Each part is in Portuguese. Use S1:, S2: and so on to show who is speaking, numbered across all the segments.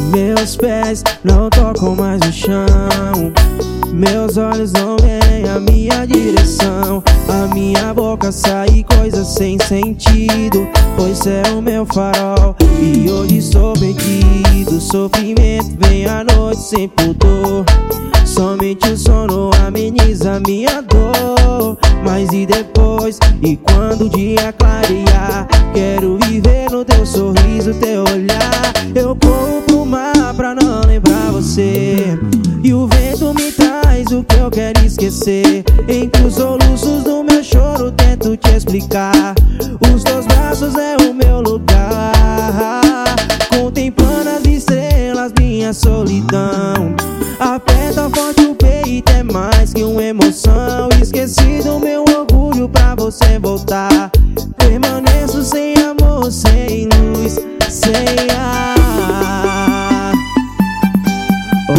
S1: Meus pés não tocam mais o chão, meus olhos não veem a minha direção. A minha boca sai coisas sem sentido, pois é o meu farol e hoje estou perdido. Sofrimento vem à noite sem pudor, somente o sono ameniza minha dor. Mas e depois? E quando o dia clarear? Quero viver no teu sorriso, teu olhar. Eu corro pro mar pra não lembrar você, e o vento me traz o que eu quero esquecer. Entre os soluços do meu choro tento te explicar. Os teus braços é o meu lugar, contemplando as estrelas, minha solidão. Aperta forte o peito, é mais que uma emoção. Esqueci do meu orgulho pra você voltar. Permaneço sem amor, sem luz, sem ar. Oh,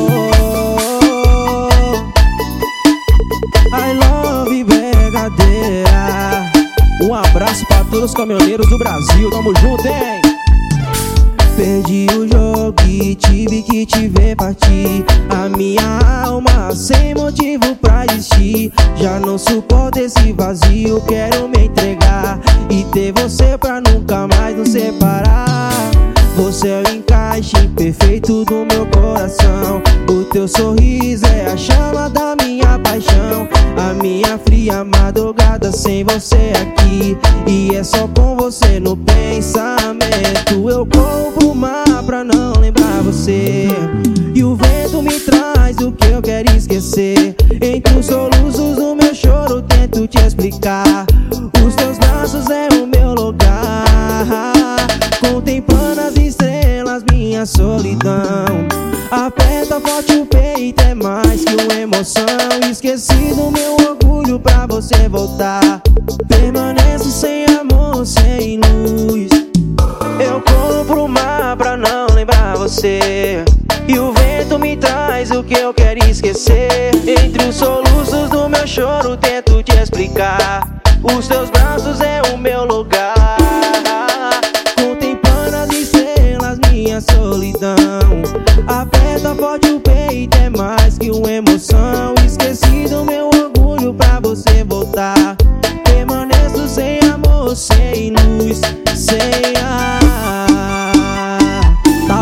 S1: oh, oh. I love Brigadeira.
S2: Um abraço pra todos os caminhoneiros do Brasil, tamo junto, hein?
S1: Perdi o jogo e tive que te ver partir. A minha alma sem motivo pra existir. Já não suporto esse vazio, quero me entregar e ter você pra nunca mais nos separar. Você é o encaixe perfeito do meu coração. O teu sorriso é a chama da minha paixão. A minha fria madrugada sem você aqui, e é só com você no pensamento. Eu corro pro mar pra não lembrar você, e o vento me traz o que eu quero esquecer. Entre os soluços do meu choro tento te explicar. Os teus braços é o meu lugar, contemplando as estrelas, minha solidão. Aperta forte o peito, é mais que uma emoção. Esqueci do meu orgulho pra você voltar. Permaneço sem amor, sem luz. Eu corro pro mar pra não lembrar você, e o vento me traz o que eu quero esquecer. Entre os soluços do meu choro tento te explicar. Os teus braços é o meu lugar, contemplando as estrelas, minha solidão. Aperta forte o peito, é mais que uma emoção. Esqueci do meu orgulho pra você voltar. Permaneço sem amor, sem luz, sem ar.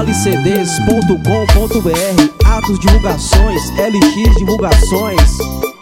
S2: dalicds.com.br, Atos Divulgações, LX Divulgações.